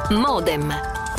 Modem.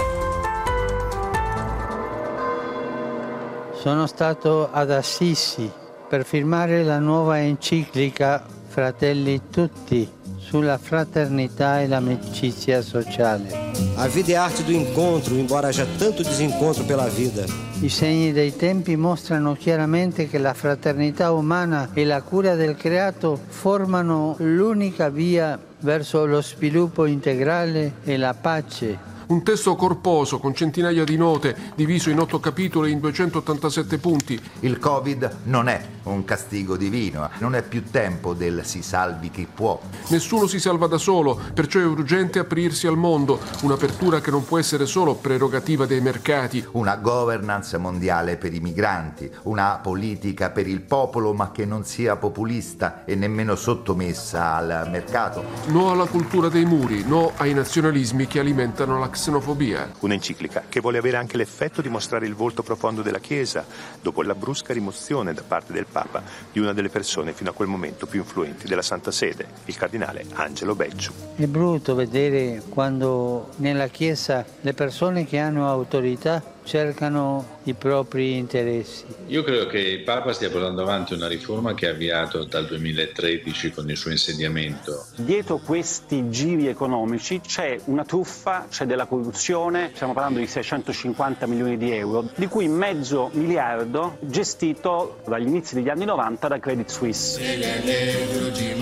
Sono stato ad Assisi per firmare la nuova enciclica Fratelli Tutti sulla fraternità e l'amicizia sociale. A vida é arte do encontro, embora haja tanto desencontro pela vida. I segni dei tempi mostrano chiaramente che la fraternità umana e la cura del creato formano l'unica via verso lo sviluppo integrale e la pace. Un testo corposo con centinaia di note, diviso in 8 capitoli in 287 punti. Il Covid non è un castigo divino, non è più tempo del si salvi chi può. Nessuno si salva da solo, perciò è urgente aprirsi al mondo, un'apertura che non può essere solo prerogativa dei mercati. Una governance mondiale per i migranti, una politica per il popolo ma che non sia populista e nemmeno sottomessa al mercato. No alla cultura dei muri, no ai nazionalismi che alimentano la xenofobia. Un'enciclica che vuole avere anche l'effetto di mostrare il volto profondo della Chiesa, dopo la brusca rimozione da parte del Papa di una delle persone fino a quel momento più influenti della Santa Sede, il cardinale Angelo Becciu. È brutto vedere quando nella Chiesa le persone che hanno autorità cercano i propri interessi. Io credo che il Papa stia portando avanti una riforma che ha avviato dal 2013 con il suo insediamento. Dietro questi giri economici c'è una truffa, c'è della corruzione, stiamo parlando di 650 milioni di euro, di cui mezzo miliardo gestito dagli inizi degli anni 90 da Credit Suisse.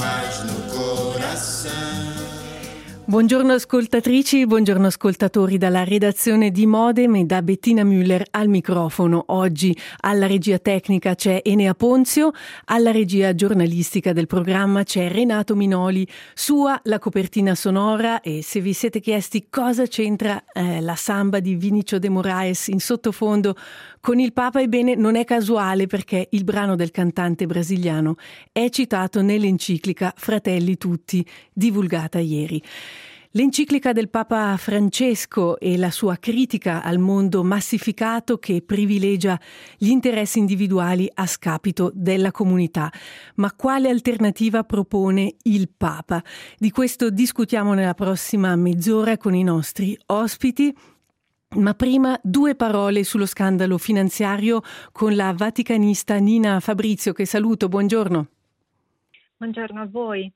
Buongiorno ascoltatrici, buongiorno ascoltatori dalla redazione di Modem e da Bettina Müller al microfono. Oggi alla regia tecnica c'è Enea Ponzio, alla regia giornalistica del programma c'è Renato Minoli, sua la copertina sonora, e se vi siete chiesti cosa c'entra la samba di Vinicio de Moraes in sottofondo con il Papa, ebbene non è casuale, perché il brano del cantante brasiliano è citato nell'enciclica Fratelli Tutti, divulgata ieri. L'enciclica del Papa Francesco e la sua critica al mondo massificato che privilegia gli interessi individuali a scapito della comunità. Ma quale alternativa propone il Papa? Di questo discutiamo nella prossima mezz'ora con i nostri ospiti. Ma prima 2 parole sullo scandalo finanziario con la vaticanista Nina Fabrizio, che saluto. Buongiorno. Buongiorno a voi.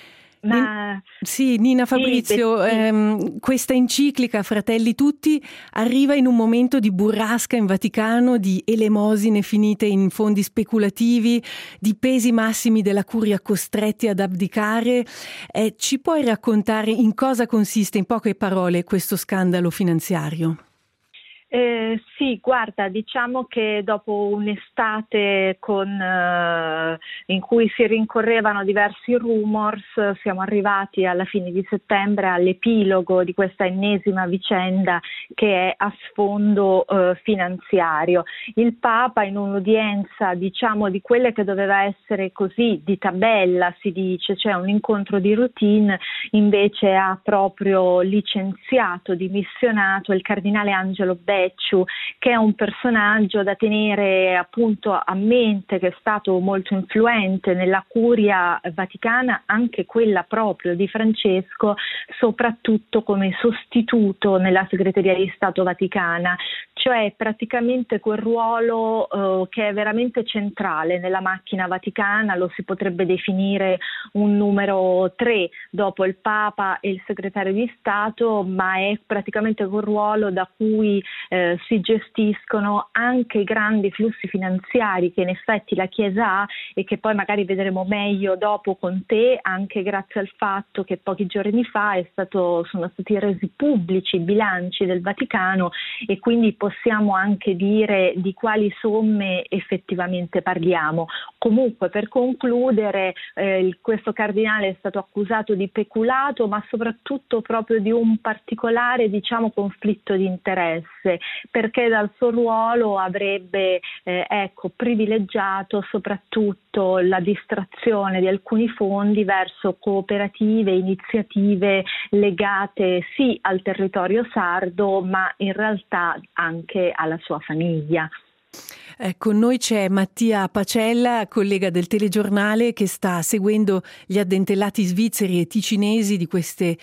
Sì, Nina Fabrizio, questa enciclica Fratelli Tutti arriva in un momento di burrasca in Vaticano, di elemosine finite in fondi speculativi, di pesi massimi della curia costretti ad abdicare. Ci puoi raccontare in cosa consiste, in poche parole, questo scandalo finanziario? Sì, guarda, diciamo che dopo un'estate in cui si rincorrevano diversi rumors, siamo arrivati alla fine di settembre all'epilogo di questa ennesima vicenda che è a sfondo finanziario. Il Papa, in un'udienza, diciamo, di quelle che doveva essere così di tabella, si dice, cioè un incontro di routine, invece ha proprio licenziato, dimissionato il cardinale Angelo Becciu, che è un personaggio da tenere appunto a mente, che è stato molto influente nella curia vaticana, anche quella proprio di Francesco, soprattutto come sostituto nella segreteria di Stato vaticana, cioè praticamente quel ruolo che è veramente centrale nella macchina vaticana. Lo si potrebbe definire un numero 3 dopo il Papa e il segretario di Stato, ma è praticamente quel ruolo da cui si gestiscono anche i grandi flussi finanziari che in effetti la Chiesa ha e che poi magari vedremo meglio dopo con te, anche grazie al fatto che pochi giorni fa sono stati resi pubblici i bilanci del Vaticano, e quindi possiamo anche dire di quali somme effettivamente parliamo. Comunque, per concludere, questo cardinale è stato accusato di peculato, ma soprattutto proprio di un particolare, diciamo, conflitto di interesse, perché dal suo ruolo avrebbe privilegiato soprattutto la distrazione di alcuni fondi verso cooperative, iniziative legate sì al territorio sardo, ma in realtà anche alla sua famiglia. Con noi c'è Mattia Pacella, collega del Telegiornale, che sta seguendo gli addentellati svizzeri e ticinesi di queste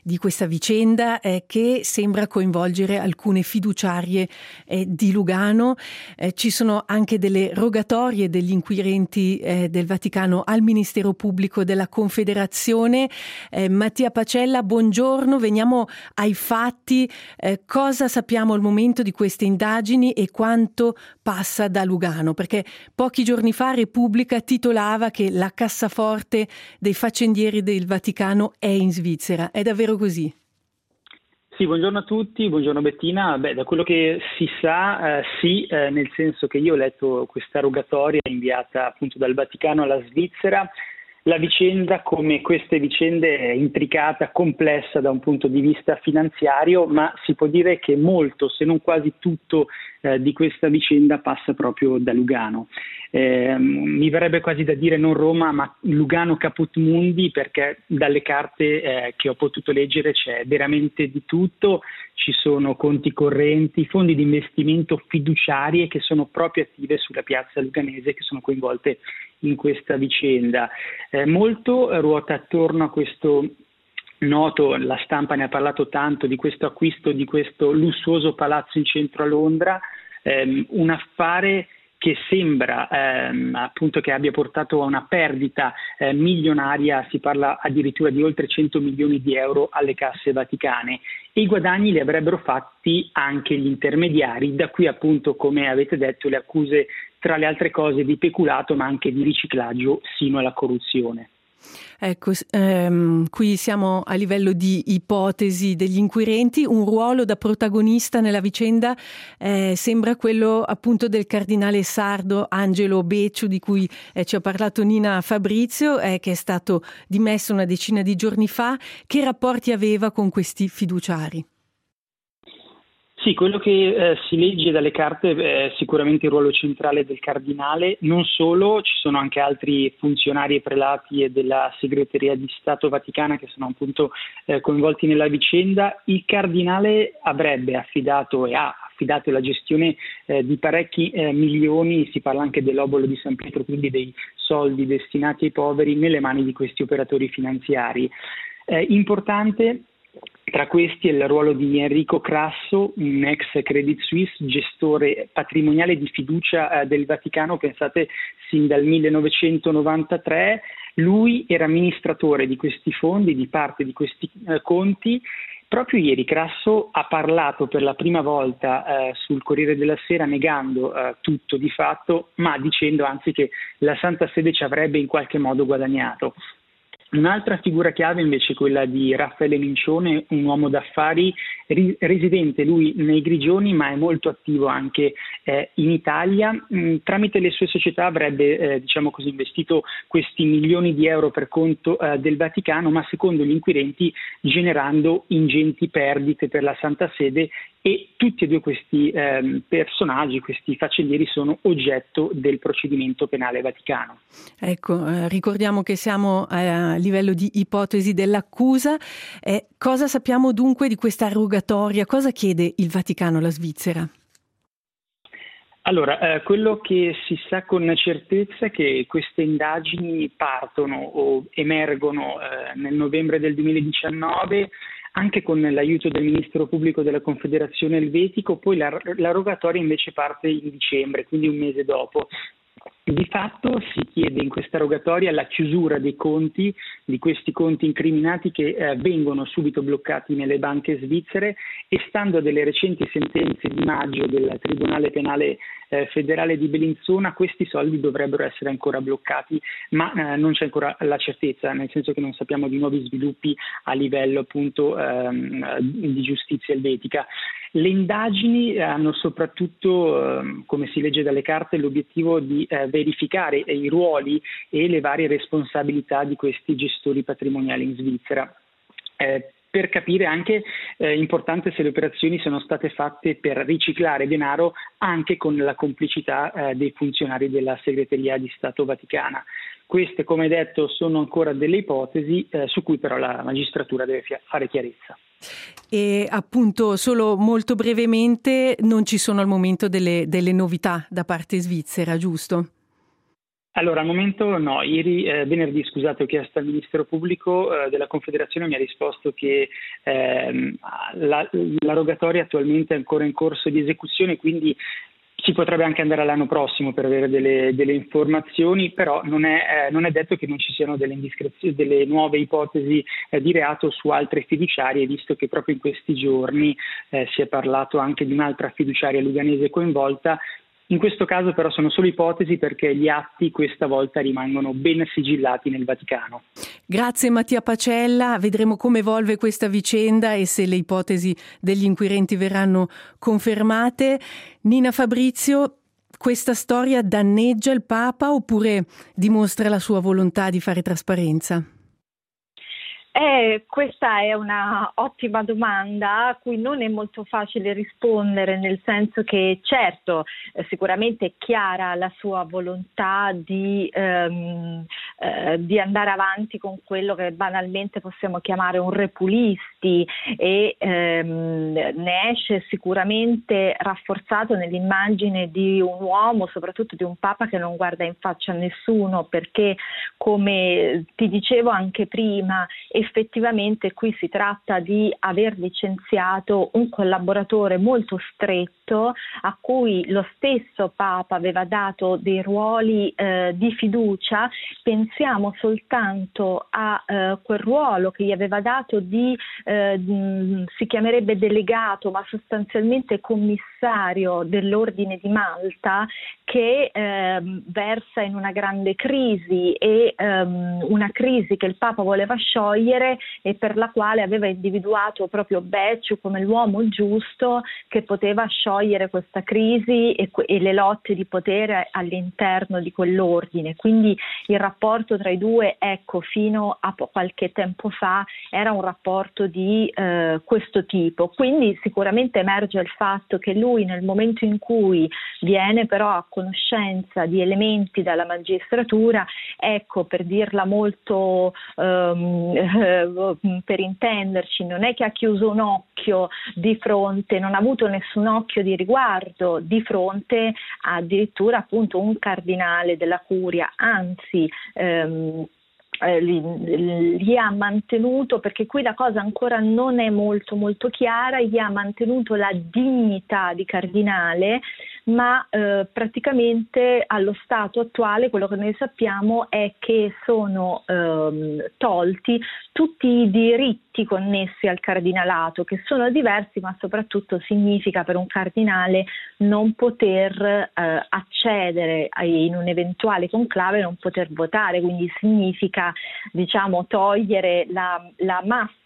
di questa vicenda che sembra coinvolgere alcune fiduciarie di Lugano. Ci sono anche delle rogatorie degli inquirenti del Vaticano al Ministero Pubblico della Confederazione. Mattia Pacella, buongiorno, veniamo ai fatti. Cosa sappiamo al momento di queste indagini e quanto passa da Lugano? Perché pochi giorni fa Repubblica titolava che la cassaforte dei faccendieri del Vaticano è in Svizzera. È davvero così? Sì, buongiorno a tutti, buongiorno Bettina. Da quello che si sa, sì, nel senso che io ho letto questa rogatoria inviata appunto dal Vaticano alla Svizzera. La vicenda, come queste vicende, è intricata, complessa da un punto di vista finanziario, ma si può dire che molto, se non quasi tutto, di questa vicenda passa proprio da Lugano. Mi verrebbe quasi da dire non Roma, ma Lugano caput mundi, perché dalle carte che ho potuto leggere c'è veramente di tutto. Ci sono conti correnti, fondi di investimento fiduciarie che sono proprio attive sulla piazza luganese, che sono coinvolte in questa vicenda. Molto ruota attorno a questo noto, la stampa ne ha parlato tanto, di questo acquisto di questo lussuoso palazzo in centro a Londra, un affare che sembra appunto che abbia portato a una perdita milionaria, si parla addirittura di oltre 100 milioni di euro alle casse vaticane, e i guadagni li avrebbero fatti anche gli intermediari, da qui appunto, come avete detto, le accuse tra le altre cose di peculato ma anche di riciclaggio sino alla corruzione. Ecco, qui siamo a livello di ipotesi degli inquirenti. Un ruolo da protagonista nella vicenda sembra quello appunto del cardinale sardo Angelo Becciu, di cui ci ha parlato Nina Fabrizio, che è stato dimesso una decina di giorni fa. Che rapporti aveva con questi fiduciari? Sì, quello che si legge dalle carte è sicuramente il ruolo centrale del cardinale. Non solo, ci sono anche altri funzionari e prelati e della segreteria di Stato Vaticana che sono appunto coinvolti nella vicenda. Il cardinale avrebbe affidato e ha affidato la gestione di parecchi milioni, si parla anche dell'obolo di San Pietro, quindi dei soldi destinati ai poveri, nelle mani di questi operatori finanziari. Importante tra questi è il ruolo di Enrico Crasso, un ex Credit Suisse, gestore patrimoniale di fiducia del Vaticano, pensate, sin dal 1993. Lui era amministratore di questi fondi, di parte di questi conti. Proprio ieri Crasso ha parlato per la prima volta sul Corriere della Sera, negando tutto di fatto, ma dicendo anzi che la Santa Sede ci avrebbe in qualche modo guadagnato. Un'altra figura chiave invece è quella di Raffaele Mincione, un uomo d'affari residente lui nei Grigioni, ma è molto attivo anche in Italia. Tramite le sue società avrebbe diciamo così investito questi milioni di euro per conto del Vaticano, ma secondo gli inquirenti generando ingenti perdite per la Santa Sede, e tutti e due questi personaggi, questi faccendieri, sono oggetto del procedimento penale vaticano. Ecco, ricordiamo che siamo a livello di ipotesi dell'accusa. Cosa sappiamo dunque di questa rogatoria? Cosa chiede il Vaticano alla Svizzera? Allora, quello che si sa con certezza è che queste indagini partono o emergono nel novembre del 2019, anche con l'aiuto del Ministero Pubblico della Confederazione Elvetico. Poi la rogatoria invece parte in dicembre, quindi un mese dopo. Di fatto si chiede in questa rogatoria la chiusura dei conti, di questi conti incriminati che vengono subito bloccati nelle banche svizzere, e stando a delle recenti sentenze di maggio del Tribunale Penale Federale di Bellinzona, questi soldi dovrebbero essere ancora bloccati, ma non c'è ancora la certezza, nel senso che non sappiamo di nuovi sviluppi a livello appunto di giustizia elvetica. Le indagini hanno soprattutto, come si legge dalle carte, l'obiettivo di verificare i ruoli e le varie responsabilità di questi gestori patrimoniali in Svizzera. Per capire anche, importante, se le operazioni sono state fatte per riciclare denaro anche con la complicità dei funzionari della segreteria di Stato Vaticana. Queste, come detto, sono ancora delle ipotesi su cui però la magistratura deve fare chiarezza. E appunto, solo molto brevemente, non ci sono al momento delle novità da parte svizzera, giusto? Allora, al momento no. Venerdì, ho chiesto al Ministero Pubblico della Confederazione, mi ha risposto che la rogatoria attualmente è ancora in corso di esecuzione, quindi si potrebbe anche andare all'anno prossimo per avere delle informazioni, però non è detto che non ci siano delle indiscrezioni, delle nuove ipotesi di reato su altre fiduciarie, visto che proprio in questi giorni si è parlato anche di un'altra fiduciaria luganese coinvolta. In questo caso però sono solo ipotesi, perché gli atti questa volta rimangono ben sigillati nel Vaticano. Grazie Mattia Pacella, vedremo come evolve questa vicenda e se le ipotesi degli inquirenti verranno confermate. Nina Fabrizio, questa storia danneggia il Papa oppure dimostra la sua volontà di fare trasparenza? Questa è una ottima domanda a cui non è molto facile rispondere, nel senso che certo sicuramente è chiara la sua volontà di andare avanti con quello che banalmente possiamo chiamare un repulisti e ne esce sicuramente rafforzato nell'immagine di un uomo, soprattutto di un Papa che non guarda in faccia a nessuno, perché come ti dicevo anche prima, effettivamente qui si tratta di aver licenziato un collaboratore molto stretto a cui lo stesso Papa aveva dato dei ruoli di fiducia. Pensiamo soltanto a quel ruolo che gli aveva dato di si chiamerebbe delegato, ma sostanzialmente commissario dell'Ordine di Malta, che versa in una grande crisi e una crisi che il Papa voleva sciogliere e per la quale aveva individuato proprio Becciu come l'uomo giusto che poteva sciogliere questa crisi e le lotte di potere all'interno di quell'ordine. Quindi il rapporto tra i due, fino a qualche tempo fa era un rapporto di questo tipo. Quindi sicuramente emerge il fatto che lui, nel momento in cui viene però a conoscenza di elementi dalla magistratura, per dirla molto per intenderci, non è che ha chiuso un occhio di fronte, non ha avuto nessun occhio di riguardo di fronte addirittura appunto un cardinale della curia, anzi gli ha mantenuto, perché qui la cosa ancora non è molto molto chiara, gli ha mantenuto la dignità di cardinale, ma praticamente allo stato attuale quello che noi sappiamo è che sono tolti tutti i diritti connessi al cardinalato, che sono diversi, ma soprattutto significa per un cardinale non poter accedere in un eventuale conclave, non poter votare, quindi significa togliere la massima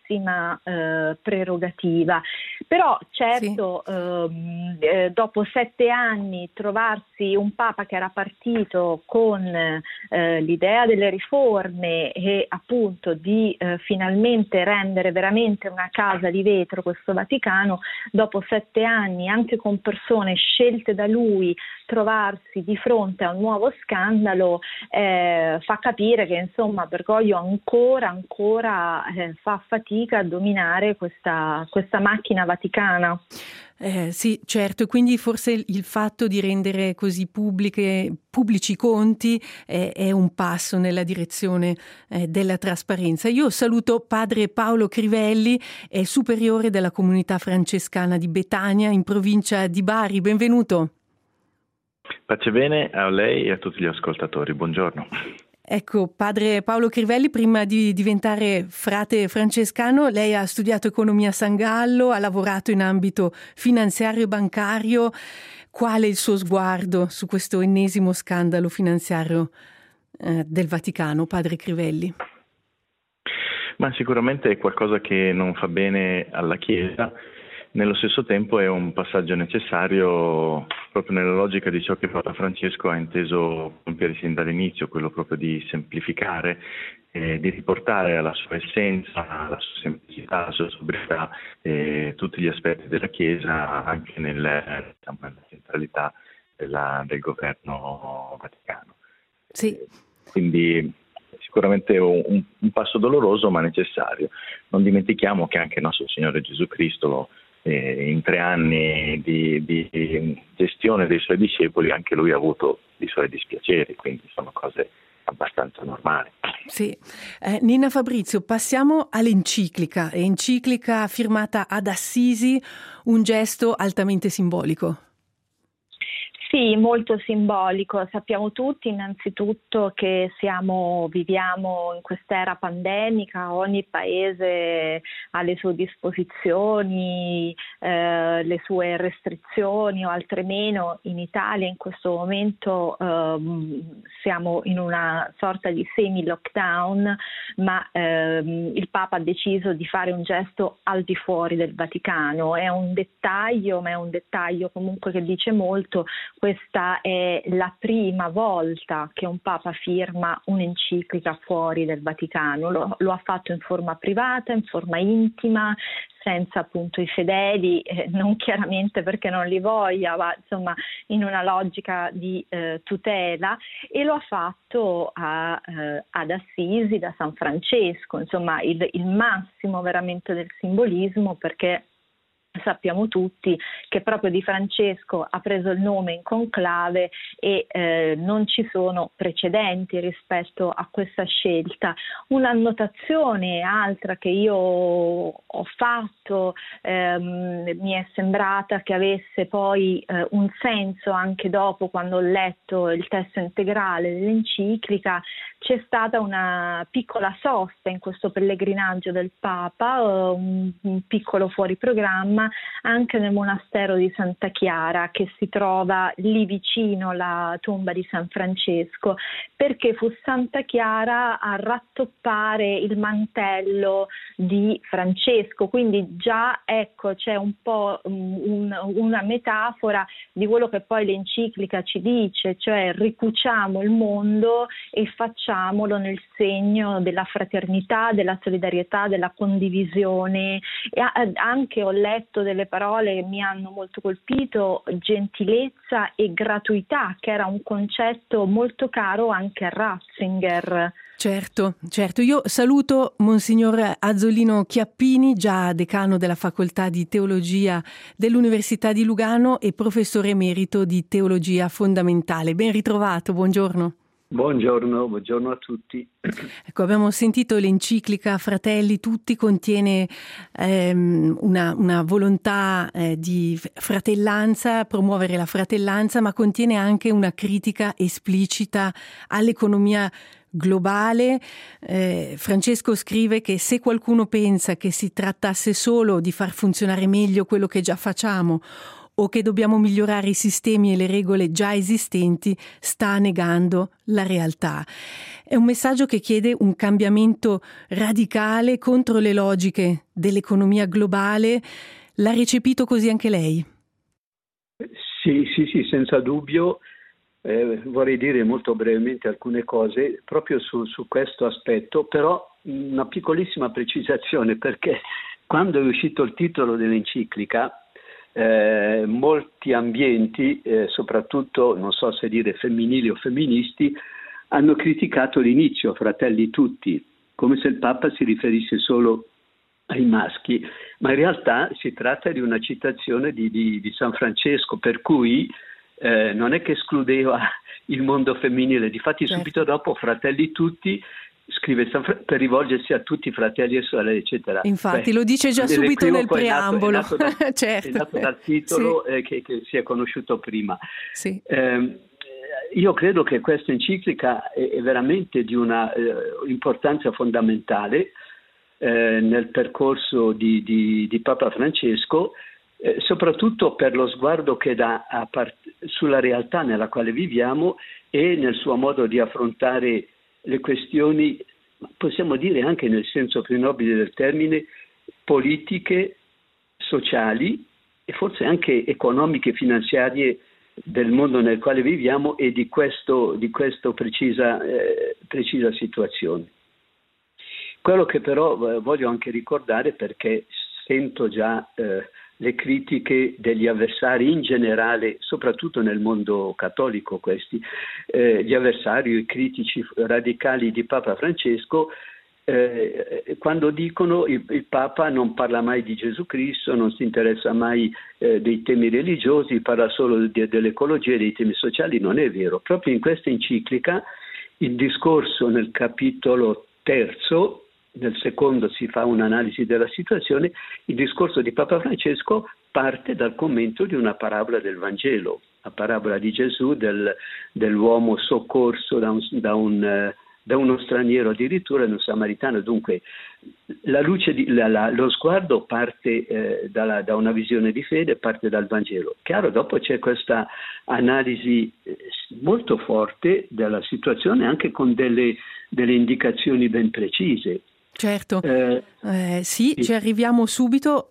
prerogativa. Però certo dopo 7 anni trovarsi un Papa che era partito con l'idea delle riforme e appunto di finalmente rendere veramente una casa di vetro questo Vaticano, dopo 7 anni anche con persone scelte da lui trovarsi di fronte a un nuovo scandalo fa capire che insomma Bergoglio ancora fa fatica a dominare questa macchina vaticana. Sì, certo, e quindi forse il fatto di rendere così pubblici i conti è un passo nella direzione della trasparenza. Io saluto padre Paolo Crivelli, è superiore della comunità francescana di Betania in provincia di Bari. Benvenuto. Pace bene a lei e a tutti gli ascoltatori, buongiorno. Ecco, padre Paolo Crivelli, prima di diventare frate francescano, lei ha studiato economia a San Gallo, ha lavorato in ambito finanziario e bancario. Qual è il suo sguardo su questo ennesimo scandalo finanziario del Vaticano, padre Crivelli? Ma sicuramente è qualcosa che non fa bene alla Chiesa. Nello stesso tempo è un passaggio necessario proprio nella logica di ciò che Papa Francesco ha inteso compiere sin dall'inizio, quello proprio di semplificare, di riportare alla sua essenza, alla sua semplicità, alla sua sobrietà tutti gli aspetti della Chiesa anche nella centralità del governo vaticano. Sì. Quindi sicuramente un passo doloroso ma necessario. Non dimentichiamo che anche il nostro Signore Gesù Cristo in 3 anni di gestione dei suoi discepoli, anche lui ha avuto suoi dispiaceri, quindi sono cose abbastanza normali. Sì. Nina Fabrizio, passiamo all'enciclica. Enciclica firmata ad Assisi, un gesto altamente simbolico. Sì, molto simbolico. Sappiamo tutti innanzitutto che viviamo in quest'era pandemica, ogni paese ha le sue disposizioni, le sue restrizioni o altre meno. In Italia in questo momento siamo in una sorta di semi-lockdown, ma il Papa ha deciso di fare un gesto al di fuori del Vaticano. È un dettaglio, ma è un dettaglio comunque che dice molto. Questa è la prima volta che un Papa firma un'enciclica fuori del Vaticano. Lo ha fatto in forma privata, in forma intima, senza appunto i fedeli, non chiaramente perché non li voglia, ma insomma in una logica di tutela, e lo ha fatto ad Assisi, da San Francesco, insomma il massimo veramente del simbolismo, perché sappiamo tutti che proprio di Francesco ha preso il nome in conclave e non ci sono precedenti rispetto a questa scelta. Un'annotazione altra che io ho fatto mi è sembrata che avesse poi un senso anche dopo, quando ho letto il testo integrale dell'enciclica. C'è stata una piccola sosta in questo pellegrinaggio del Papa, un piccolo fuori programma anche nel monastero di Santa Chiara, che si trova lì vicino alla tomba di San Francesco, perché fu Santa Chiara a rattoppare il mantello di Francesco. Quindi già ecco c'è un po' una metafora di quello che poi l'enciclica ci dice, cioè ricuciamo il mondo e facciamolo nel segno della fraternità, della solidarietà, della condivisione. E anche ho letto delle parole che mi hanno molto colpito: gentilezza e gratuità, che era un concetto molto caro anche a Ratzinger. Certo. Io saluto Monsignor Azzolino Chiappini, già decano della Facoltà di Teologia dell'Università di Lugano e professore emerito di Teologia Fondamentale. Ben ritrovato, buongiorno. Buongiorno a tutti. Ecco, abbiamo sentito l'enciclica Fratelli Tutti, contiene una volontà di fratellanza, promuovere la fratellanza, ma contiene anche una critica esplicita all'economia globale. Francesco scrive che se qualcuno pensa che si trattasse solo di far funzionare meglio quello che già facciamo o che dobbiamo migliorare i sistemi e le regole già esistenti, sta negando la realtà. È un messaggio che chiede un cambiamento radicale contro le logiche dell'economia globale. L'ha recepito così anche lei? Sì, senza dubbio. Vorrei dire molto brevemente alcune cose proprio su questo aspetto, però una piccolissima precisazione, perché quando è uscito il titolo dell'enciclica, molti ambienti, soprattutto non so se dire femminili o femministi, hanno criticato l'inizio, Fratelli Tutti, come se il Papa si riferisse solo ai maschi, ma in realtà si tratta di una citazione di San Francesco, per cui non è che escludeva il mondo femminile. Difatti subito dopo Fratelli Tutti scrive per rivolgersi a tutti i fratelli e sorelle, eccetera. Infatti lo dice già subito nel preambolo. È nato dal titolo che si è conosciuto prima. Sì. Io credo che questa enciclica è veramente di una importanza fondamentale nel percorso di Papa Francesco, soprattutto per lo sguardo che dà sulla realtà nella quale viviamo e nel suo modo di affrontare le questioni, possiamo dire anche nel senso più nobile del termine, politiche, sociali e forse anche economiche e finanziarie del mondo nel quale viviamo e di questo precisa situazione. Quello che però voglio anche ricordare, perché sento già le critiche degli avversari in generale, soprattutto nel mondo cattolico, gli avversari, i critici radicali di Papa Francesco, quando dicono il Papa non parla mai di Gesù Cristo, non si interessa mai dei temi religiosi, parla solo dell'ecologia e dei temi sociali, non è vero. Proprio in questa enciclica il discorso nel capitolo 3, nel secondo si fa un'analisi della situazione, il discorso di Papa Francesco parte dal commento di una parabola del Vangelo, la parabola di Gesù dell'uomo soccorso da uno straniero, addirittura da un samaritano. Dunque lo sguardo parte da una visione di fede, parte dal Vangelo. Chiaro, dopo c'è questa analisi molto forte della situazione, anche con delle indicazioni ben precise. Certo, sì, ci arriviamo subito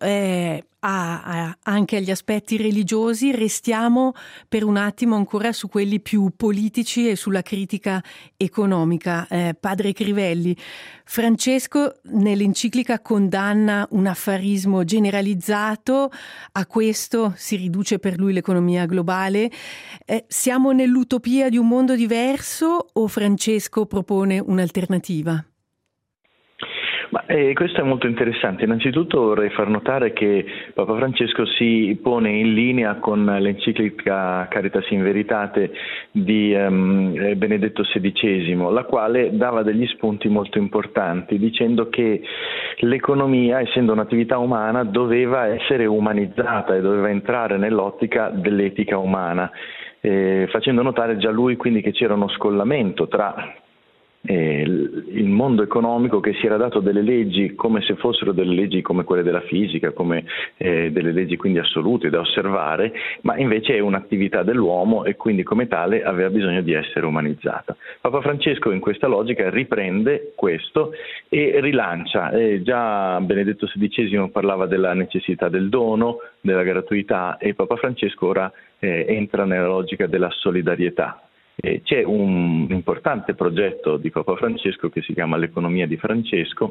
anche agli aspetti religiosi. Restiamo per un attimo ancora su quelli più politici e sulla critica economica. Padre Crivelli, Francesco nell'enciclica condanna un affarismo generalizzato, a questo si riduce per lui l'economia globale. Siamo nell'utopia di un mondo diverso o Francesco propone un'alternativa? Questo è molto interessante. Innanzitutto vorrei far notare che Papa Francesco si pone in linea con l'enciclica Caritas in Veritate di Benedetto XVI, la quale dava degli spunti molto importanti, dicendo che l'economia, essendo un'attività umana, doveva essere umanizzata e doveva entrare nell'ottica dell'etica umana, facendo notare già lui quindi che c'era uno scollamento tra il mondo economico, che si era dato delle leggi come se fossero delle leggi come quelle della fisica, come delle leggi quindi assolute da osservare, ma invece è un'attività dell'uomo e quindi come tale aveva bisogno di essere umanizzata. Papa Francesco in questa logica riprende questo e rilancia. Già Benedetto XVI parlava della necessità del dono, della gratuità, e Papa Francesco ora entra nella logica della solidarietà. C'è un importante progetto di Papa Francesco che si chiama l'Economia di Francesco,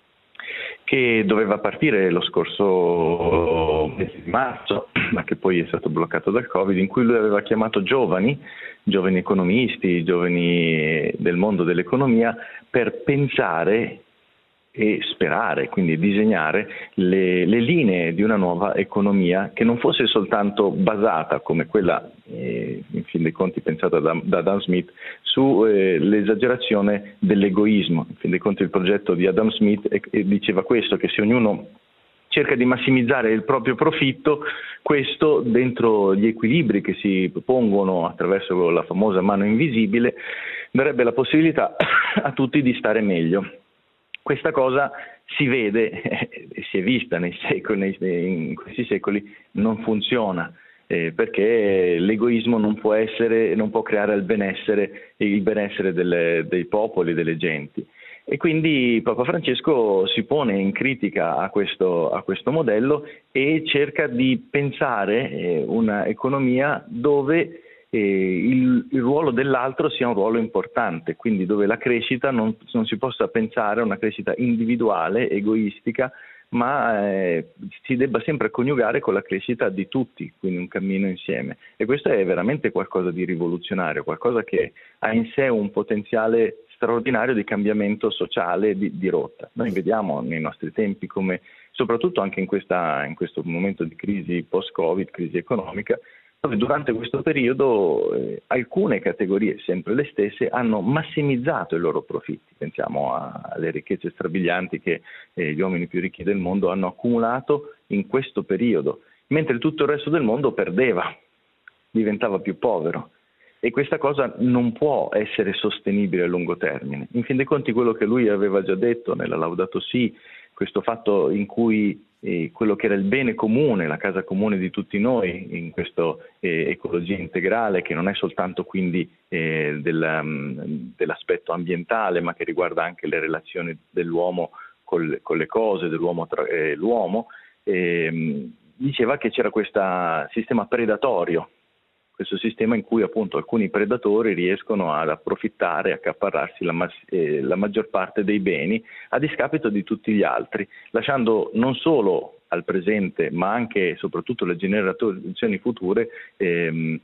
che doveva partire lo scorso mese di marzo, ma che poi è stato bloccato dal Covid, in cui lui aveva chiamato giovani economisti, giovani del mondo dell'economia, per pensare e sperare, quindi disegnare le linee di una nuova economia che non fosse soltanto basata, come quella in fin dei conti pensata da Adam Smith, su l'esagerazione dell'egoismo. In fin dei conti il progetto di Adam Smith diceva questo, che se ognuno cerca di massimizzare il proprio profitto, questo dentro gli equilibri che si pongono attraverso la famosa mano invisibile darebbe la possibilità a tutti di stare meglio. Questa cosa si vede, si è vista in questi secoli, non funziona, perché l'egoismo non può creare il benessere dei popoli, delle genti. E quindi Papa Francesco si pone in critica a questo modello e cerca di pensare una economia dove il ruolo dell'altro sia un ruolo importante, quindi dove la crescita non si possa pensare a una crescita individuale, egoistica, ma si debba sempre coniugare con la crescita di tutti, quindi un cammino insieme. E questo è veramente qualcosa di rivoluzionario, qualcosa che ha in sé un potenziale straordinario di cambiamento sociale, di rotta. Noi vediamo nei nostri tempi come, soprattutto anche in questo momento di crisi post-Covid, crisi economica, durante questo periodo alcune categorie, sempre le stesse, hanno massimizzato i loro profitti. Pensiamo alle ricchezze strabilianti che gli uomini più ricchi del mondo hanno accumulato in questo periodo, mentre tutto il resto del mondo perdeva, diventava più povero. E questa cosa non può essere sostenibile a lungo termine. In fin dei conti quello che lui aveva già detto nella Laudato Si, questo fatto in cui quello che era il bene comune, la casa comune di tutti noi, in questa ecologia integrale, che non è soltanto quindi dell'aspetto ambientale, ma che riguarda anche le relazioni dell'uomo con le cose, dell'uomo tra l'uomo, diceva che c'era questo sistema predatorio, questo sistema in cui appunto alcuni predatori riescono ad approfittare, accaparrarsi la maggior parte dei beni a discapito di tutti gli altri, lasciando non solo al presente ma anche e soprattutto le generazioni future un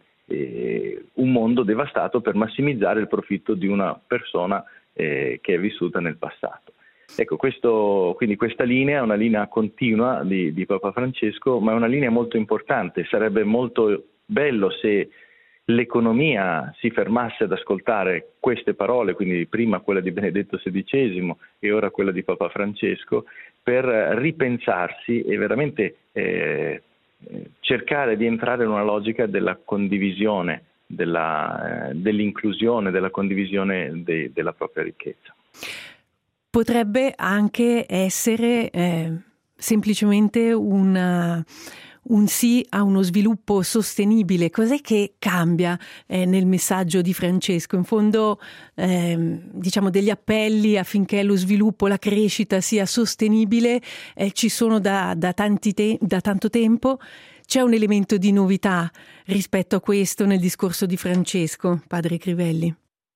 mondo devastato per massimizzare il profitto di una persona che è vissuta nel passato. Ecco, quindi questa linea è una linea continua di Papa Francesco, ma è una linea molto importante. Sarebbe molto bello se l'economia si fermasse ad ascoltare queste parole, quindi prima quella di Benedetto XVI e ora quella di Papa Francesco, per ripensarsi e veramente cercare di entrare in una logica della condivisione, dell'inclusione, della condivisione della propria ricchezza. Potrebbe anche essere semplicemente un sì a uno sviluppo sostenibile. Cos'è che cambia nel messaggio di Francesco? In fondo, diciamo, degli appelli affinché lo sviluppo, la crescita sia sostenibile ci sono da tanto tempo. C'è un elemento di novità rispetto a questo nel discorso di Francesco, padre Crivelli?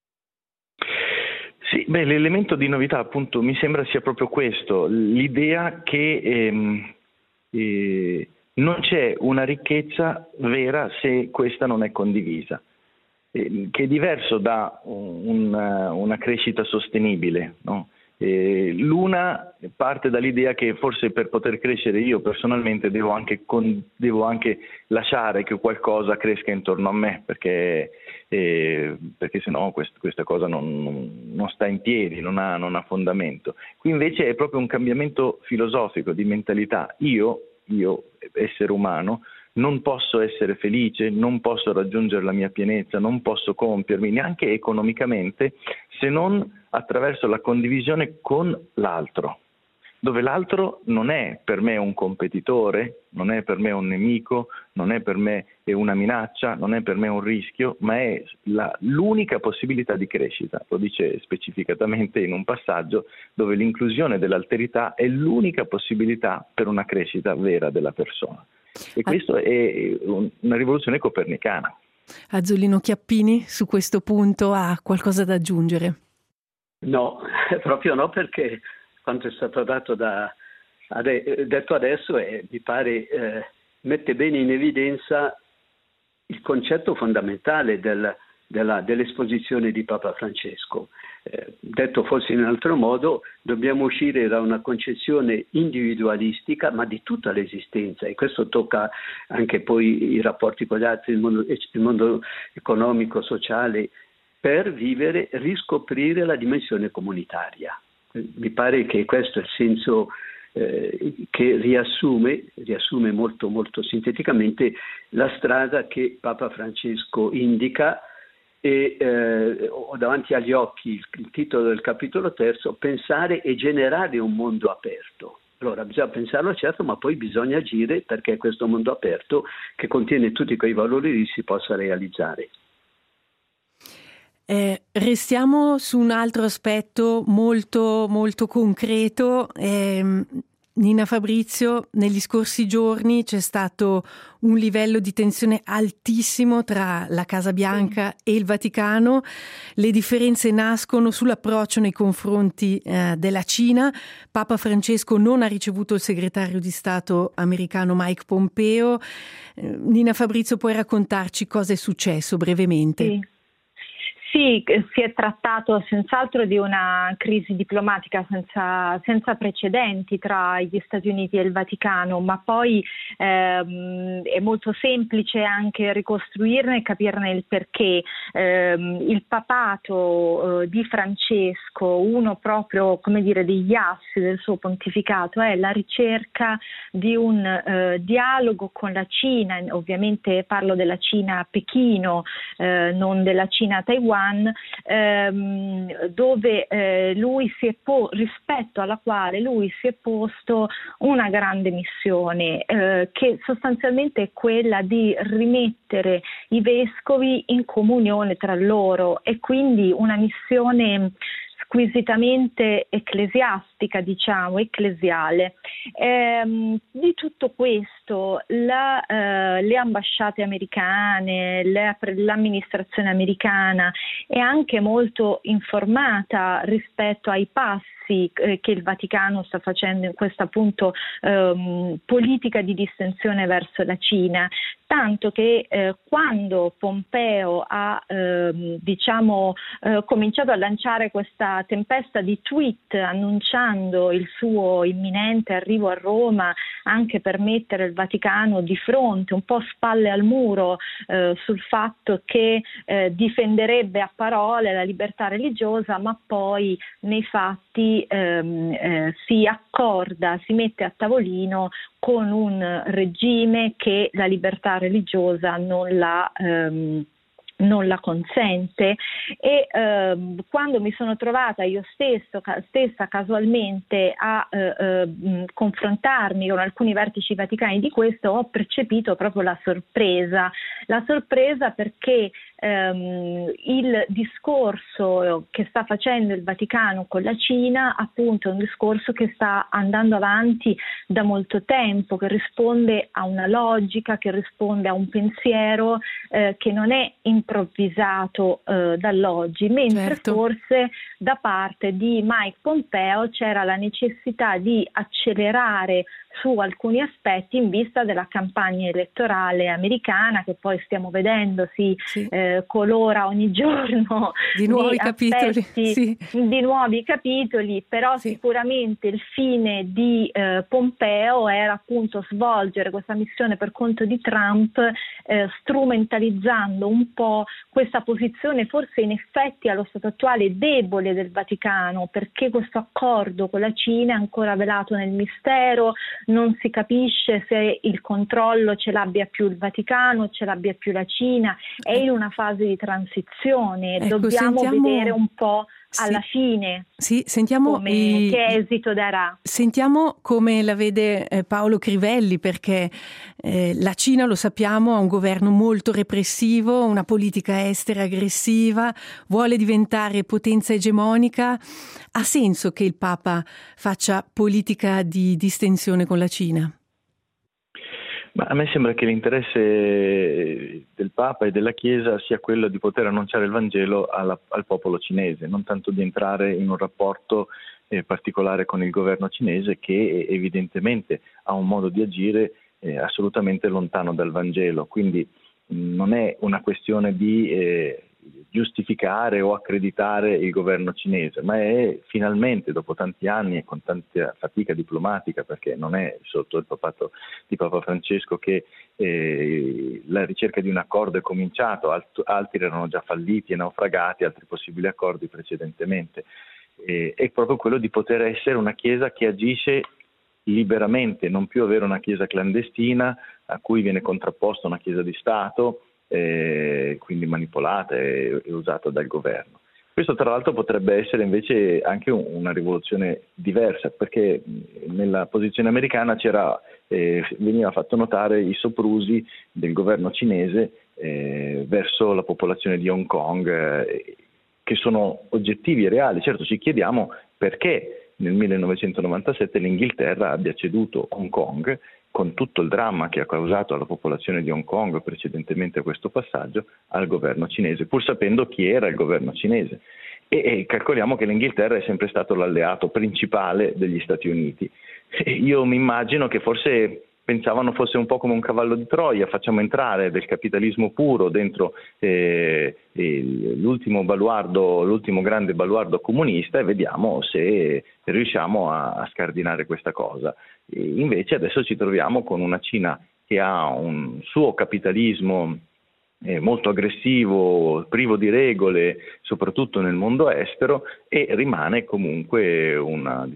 Sì, l'elemento di novità appunto mi sembra sia proprio questo, l'idea che non c'è una ricchezza vera se questa non è condivisa, che è diverso da una crescita sostenibile, no? L'una parte dall'idea che forse per poter crescere io personalmente devo anche lasciare che qualcosa cresca intorno a me, perché sennò questa cosa non sta in piedi, non ha fondamento. Qui invece è proprio un cambiamento filosofico di mentalità. Io essere umano non posso essere felice, non posso raggiungere la mia pienezza, non posso compiermi neanche economicamente se non attraverso la condivisione con l'altro, dove l'altro non è per me un competitore, non è per me un nemico, non è per me una minaccia, non è per me un rischio, ma è l'unica possibilità di crescita. Lo dice specificatamente in un passaggio dove l'inclusione dell'alterità è l'unica possibilità per una crescita vera della persona. E questo è una rivoluzione copernicana. Azzolino Chiappini su questo punto ha qualcosa da aggiungere? No, proprio no, perché quanto è stato detto adesso mi pare mette bene in evidenza il concetto fondamentale dell'esposizione di Papa Francesco. Detto forse in un altro modo, dobbiamo uscire da una concezione individualistica ma di tutta l'esistenza, e questo tocca anche poi i rapporti con gli altri, il mondo economico, sociale, per riscoprire la dimensione comunitaria. Mi pare che questo è il senso che riassume molto, molto sinteticamente la strada che Papa Francesco indica, e ho davanti agli occhi il titolo del capitolo 3, pensare e generare un mondo aperto. Allora bisogna pensarlo, certo, ma poi bisogna agire perché questo mondo aperto, che contiene tutti quei valori lì, si possa realizzare. Restiamo su un altro aspetto molto, molto concreto. Nina Fabrizio, negli scorsi giorni c'è stato un livello di tensione altissimo tra la Casa Bianca e il Vaticano. Le differenze nascono sull'approccio nei confronti della Cina. Papa Francesco non ha ricevuto il segretario di Stato americano Mike Pompeo. Nina Fabrizio, puoi raccontarci cosa è successo brevemente? Sì, si è trattato senz'altro di una crisi diplomatica senza precedenti tra gli Stati Uniti e il Vaticano, ma poi è molto semplice anche ricostruirne e capirne il perché. Il papato di Francesco, uno proprio, come dire, degli assi del suo pontificato, è la ricerca di un dialogo con la Cina. Ovviamente parlo della Cina a Pechino, non della Cina a Taiwan, dove rispetto alla quale lui si è posto una grande missione, che sostanzialmente è quella di rimettere i vescovi in comunione tra loro, e quindi una missione squisitamente ecclesiastica, diciamo, ecclesiale. Di tutto questo le ambasciate americane, l'amministrazione americana è anche molto informata rispetto ai passi che il Vaticano sta facendo in questa appunto politica di distensione verso la Cina, tanto che quando Pompeo ha cominciato a lanciare questa tempesta di tweet annunciando sfruttando il suo imminente arrivo a Roma anche per mettere il Vaticano di fronte, un po' spalle al muro, sul fatto che difenderebbe a parole la libertà religiosa, ma poi nei fatti si accorda, si mette a tavolino con un regime che la libertà religiosa non la consente. E quando mi sono trovata io stessa casualmente a confrontarmi con alcuni vertici vaticani di questo, ho percepito proprio la sorpresa perché il discorso che sta facendo il Vaticano con la Cina, appunto, è un discorso che sta andando avanti da molto tempo, che risponde a una logica, che risponde a un pensiero che non è improvvisato dall'oggi, mentre forse da parte di Mike Pompeo c'era la necessità di accelerare su alcuni aspetti in vista della campagna elettorale americana, che poi stiamo vedendo si colora ogni giorno di nuovi capitoli, di nuovi capitoli, però sicuramente il fine di Pompeo era appunto svolgere questa missione per conto di Trump, strumentalizzando un po' questa posizione forse in effetti allo stato attuale debole del Vaticano, perché questo accordo con la Cina è ancora velato nel mistero, non si capisce se il controllo ce l'abbia più il Vaticano, ce l'abbia più la Cina, è in una fase di transizione, dobbiamo vedere un po' alla fine sentiamo che esito darà. Sentiamo come la vede Paolo Crivelli, perché la Cina, lo sappiamo, ha un governo molto repressivo, una politica estera aggressiva, vuole diventare potenza egemonica. Ha senso che il Papa faccia politica di distensione con la Cina? Ma a me sembra che l'interesse del Papa e della Chiesa sia quello di poter annunciare il Vangelo al popolo cinese, non tanto di entrare in un rapporto particolare con il governo cinese, che evidentemente ha un modo di agire assolutamente lontano dal Vangelo. Quindi non è una questione di giustificare o accreditare il governo cinese, ma è finalmente, dopo tanti anni e con tanta fatica diplomatica, perché non è sotto il papato di Papa Francesco che la ricerca di un accordo è cominciato, altri erano già falliti e naufragati, altri possibili accordi precedentemente, è proprio quello di poter essere una Chiesa che agisce liberamente, non più avere una Chiesa clandestina a cui viene contrapposta una Chiesa di Stato, quindi manipolata e usata dal governo. Questo tra l'altro potrebbe essere invece anche una rivoluzione diversa, perché nella posizione americana veniva fatto notare i soprusi del governo cinese verso la popolazione di Hong Kong, che sono oggettivi e reali. Certo, ci chiediamo perché nel 1997 l'Inghilterra abbia ceduto Hong Kong, con tutto il dramma che ha causato alla popolazione di Hong Kong precedentemente a questo passaggio, al governo cinese, pur sapendo chi era il governo cinese. E calcoliamo che l'Inghilterra è sempre stato l'alleato principale degli Stati Uniti. Io mi immagino che forse pensavano fosse un po' come un cavallo di Troia, facciamo entrare del capitalismo puro dentro l'ultimo grande baluardo comunista e vediamo se riusciamo a scardinare questa cosa. Invece adesso ci troviamo con una Cina che ha un suo capitalismo molto aggressivo, privo di regole, soprattutto nel mondo estero, e rimane comunque un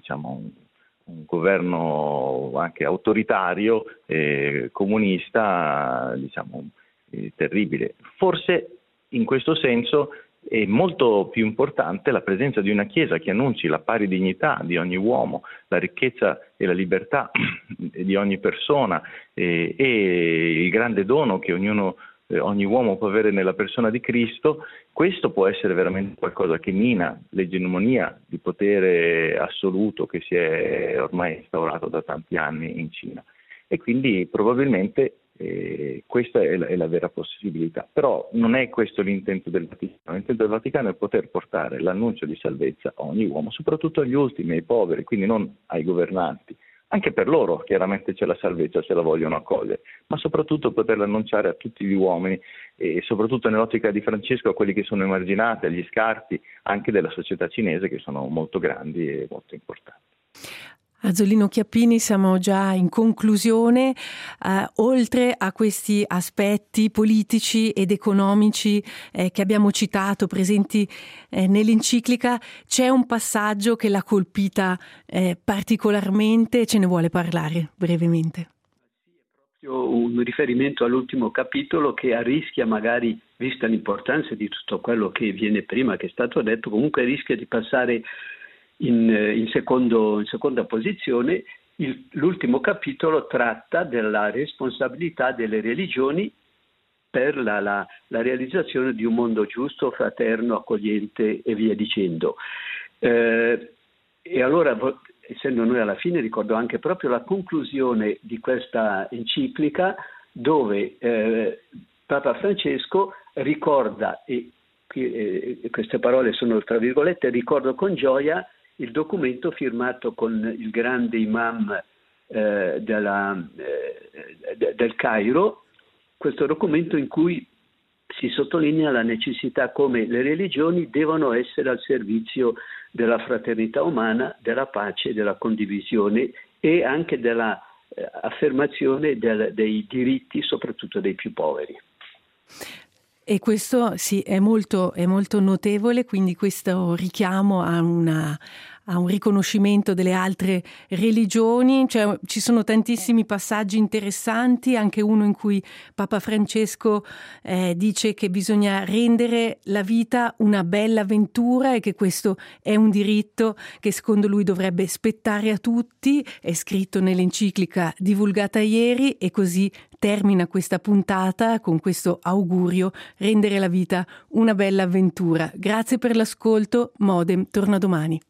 governo anche autoritario, comunista, terribile. Forse in questo senso è molto più importante la presenza di una Chiesa che annunci la pari dignità di ogni uomo, la ricchezza e la libertà di ogni persona e il grande dono che ogni uomo può avere nella persona di Cristo. Questo può essere veramente qualcosa che mina l'egemonia di potere assoluto che si è ormai instaurato da tanti anni in Cina. E quindi probabilmente questa è la vera possibilità. Però non è questo l'intento del Vaticano. L'intento del Vaticano è poter portare l'annuncio di salvezza a ogni uomo, soprattutto agli ultimi, ai poveri, quindi non ai governanti. Anche per loro chiaramente c'è la salvezza se la vogliono accogliere, ma soprattutto poterla annunciare a tutti gli uomini e soprattutto nell'ottica di Francesco a quelli che sono emarginati, agli scarti anche della società cinese, che sono molto grandi e molto importanti. Azzolino Chiappini, siamo già in conclusione. Oltre a questi aspetti politici ed economici che abbiamo citato, presenti nell'enciclica, c'è un passaggio che l'ha colpita particolarmente, ce ne vuole parlare brevemente? Un riferimento all'ultimo capitolo che rischia, magari, vista l'importanza di tutto quello che viene prima, che è stato detto, comunque rischia di passare in seconda posizione. L'ultimo capitolo tratta della responsabilità delle religioni per la realizzazione di un mondo giusto, fraterno, accogliente e via dicendo. E allora, essendo noi alla fine, ricordo anche proprio la conclusione di questa enciclica, dove Papa Francesco ricorda, e queste parole sono tra virgolette, ricordo con gioia il documento firmato con il grande imam del Cairo, questo documento in cui si sottolinea la necessità come le religioni devono essere al servizio della fraternità umana, della pace, della condivisione e anche della affermazione dei diritti, soprattutto dei più poveri. E questo sì, è molto notevole, quindi questo richiamo a un riconoscimento delle altre religioni, cioè ci sono tantissimi passaggi interessanti, anche uno in cui Papa Francesco dice che bisogna rendere la vita una bella avventura e che questo è un diritto che secondo lui dovrebbe spettare a tutti, è scritto nell'enciclica divulgata ieri, e così termina questa puntata con questo augurio: rendere la vita una bella avventura. Grazie per l'ascolto, Modem torna domani.